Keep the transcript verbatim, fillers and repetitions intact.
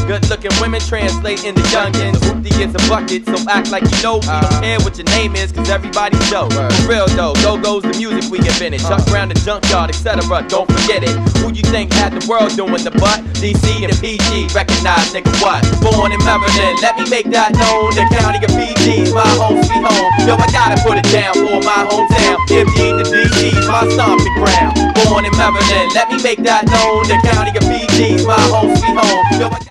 Good looking women translate into youngins. Hoopty is a bucket, so act like you know me. Don't care what your name is, cause everybody's dope. For real though, go goes the music we invented. Chuck Brown, the junkyard, et cetera. Don't forget it. Who you think had the world doing the butt? D C and P G, recognize nigga what? Born in Maryland, let me make that known. The county of P G's, my home sweet home. Yo, I gotta put it down for my hometown. M D to D G's, my stomping ground. Born in Maryland, let me make that known. The county of P G's, my home sweet home. Yo, I